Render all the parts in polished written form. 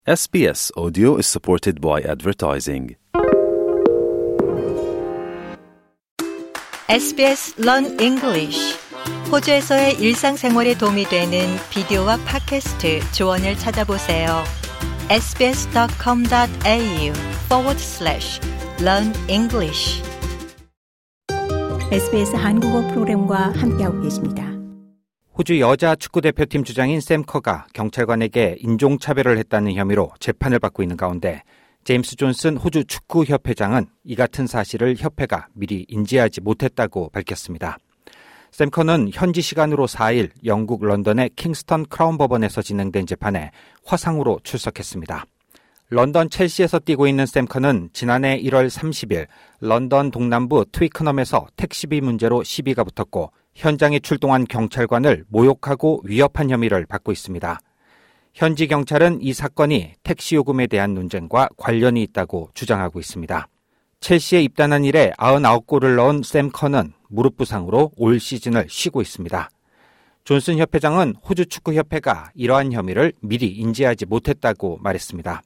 SBS Audio is supported by advertising. SBS Learn English. 호주에서의 일상생활에 도움이 되는 비디오와 팟캐스트 조언을 찾아보세요. sbs.com.au/learn English. SBS 한국어 프로그램과 함께하고 계십니다. 호주 여자 축구대표팀 주장인 샘 커가 경찰관에게 인종차별을 했다는 혐의로 재판을 받고 있는 가운데 제임스 존슨 호주 축구협회장은 이 같은 사실을 협회가 미리 인지하지 못했다고 밝혔습니다. 샘 커는 현지 시간으로 4일 영국 런던의 킹스턴 크라운 법원에서 진행된 재판에 화상으로 출석했습니다. 런던 첼시에서 뛰고 있는 샘 커는 지난해 1월 30일 런던 동남부 트위크넘에서 택시비 문제로 시비가 붙었고 현장에 출동한 경찰관을 모욕하고 위협한 혐의를 받고 있습니다. 현지 경찰은 이 사건이 택시 요금에 대한 논쟁과 관련이 있다고 주장하고 있습니다. 첼시에 입단한 이래 99골을 넣은 샘 커는 무릎 부상으로 올 시즌을 쉬고 있습니다. 존슨 협회장은 호주 축구협회가 이러한 혐의를 미리 인지하지 못했다고 말했습니다.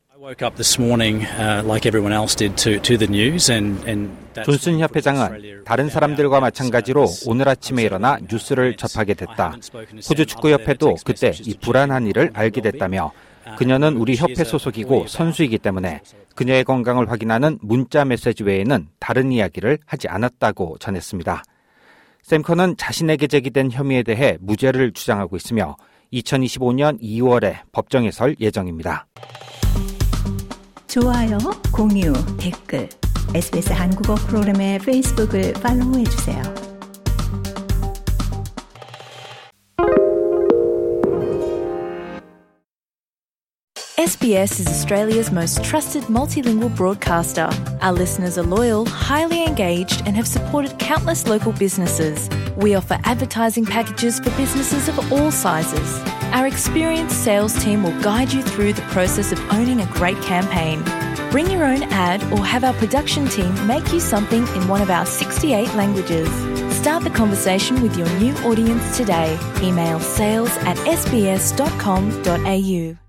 존슨 협회장은 다른 사람들과 마찬가지로 오늘 아침에 일어나 뉴스를 접하게 됐다. 호주 축구협회도 그때 이 불안한 일을 알게 됐다며 그녀는 우리 협회 소속이고 선수이기 때문에 그녀의 건강을 확인하는 문자 메시지 외에는 다른 이야기를 하지 않았다고 전했습니다. 샘 커는 자신에게 제기된 혐의에 대해 무죄를 주장하고 있으며 2025년 2월에 법정에 설 예정입니다. 좋아요, 공유, 댓글, SBS 한국어 프로그램의 페이스북을 팔로우해주세요. SBS is Australia's most trusted multilingual broadcaster. Our listeners are loyal, highly engaged, and have supported countless local businesses. We offer advertising packages for businesses of all sizes. Our experienced sales team will guide you through the process of owning a great campaign. Bring your own ad or have our production team make you something in one of our 68 languages. Start the conversation with your new audience today. Email sales@sbs.com.au.